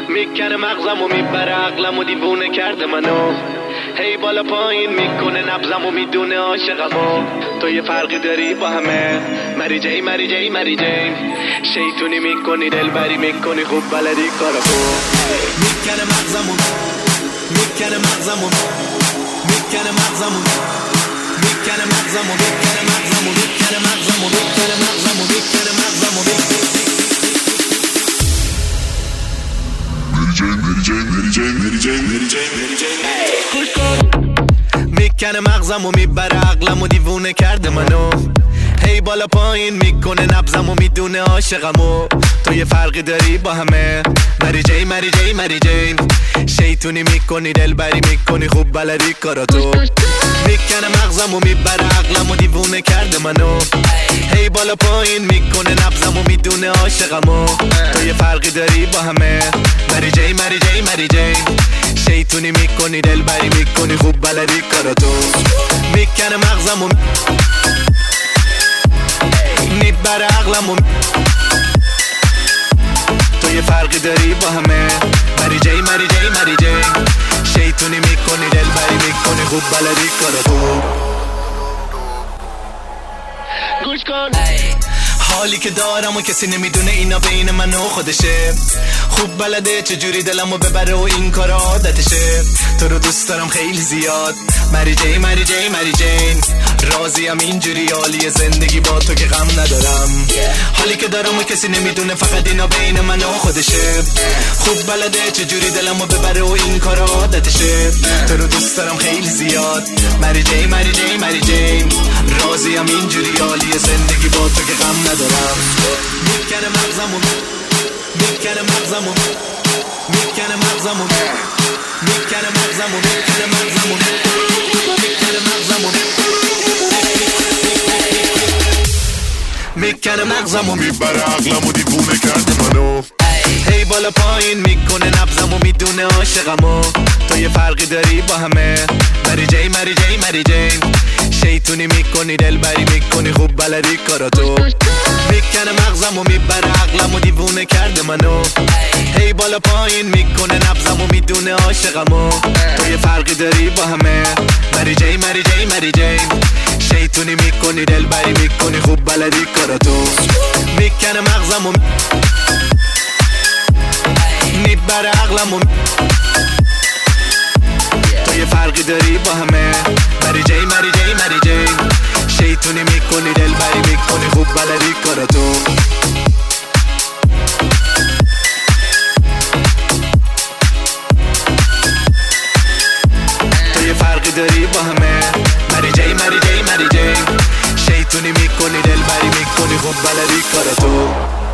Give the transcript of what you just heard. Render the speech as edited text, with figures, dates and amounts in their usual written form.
میکنه مغزمو میبره عقلمو دیوونه کرده منو هی بالا پایین میکنه نبضمو میدونه عاشقمو تو یه فرقی داری با همه مری جی مری جی مری جی شیطونی میکنی دلبری میکنی خوب بلدی کارو میکنه مغزمو میکنه مغزمو میکنه مغزمو میکنه مغزمو میکنه مغزمو میکنه مغزمو میکنه مغزمو میکنه مغزمو میکنه مغزمو میبره عقلمو دیوونه کرده منو هی بالا پایین میکنه نبضمو میدونه عاشقمو تو یه فرقی داری با همه مری جی مری جی مری جی شیطونی میکنی دلبری میکنی خوب بلدی کاراتو میکنه مغزمو میبره عقلمو دیوونه کرده منو هی بالا پایین میکنه نبضمو میدونه عاشقمو تو یه فرقی داری با همه مری جی مری جی مری جی شیطونی میکنی دلبری میکنی خوب بلدی کاراتو میکنه مغزمو میبره عقلمو تو یه فرقی داری با همه مری جی مری جی مری جی شیطونی میکنی دلبری میکنی خوب بلدی کاراتو گوش کن حالی که دارم و کسی نمیدونه اینا بین من و خودشه خوب بلده چجوری دلمو ببره و این کار عادتشه تو رو دوست دارم خیلی زیاد مری جی مری جی مری جین راضیم اینجوری حالی زندگی با تو که غم ندارم حالی که دارم و کسی نمیدونه فقط اینا بین من و خودشه خوب بلده چجوری دلمو ببره و این کار عادتشه تو رو دوست دارم خیلی زیاد مری جی مری جی مری جین راضیم اینجوری حالی زندگی با تو که غم ندارم میکنه مغزمو میکنه مغزمو میکنه مغزمو میکنه مغزمو میکنه مغزمو میکنه مغزمو میکنه مغزمو میبره عقلمو دیوونه کرده منو هی بالا پایین میکنه نبضمو میدونه عاشقمو تو یه فرقی داری با همه مری جی مری جی مری جی شیطونی میکنی دلبری میکنی خوب بلدی کاراتو میکنه مغزمو میبره عقلمو دیوونه کرده منو هی بالا پایین میکنه نبضمو میدونه عاشقمو تو یه فرقی داری با همه مری جی مری جی مری جی شیطونی میکنی دلبری میکنی خوب بلدی کاراتو میکنه مغزمو میبره عقلمو تو یه فرقی داری با همه مری جی مری جی مری جی شیطونی میکنی دلبری میکنی خوب بلدی کاراتو تو یه فرقی داری با همه مری جی مری جی مری جی شیطونی میکنی دلبری میکنی خوب بلدی کاراتو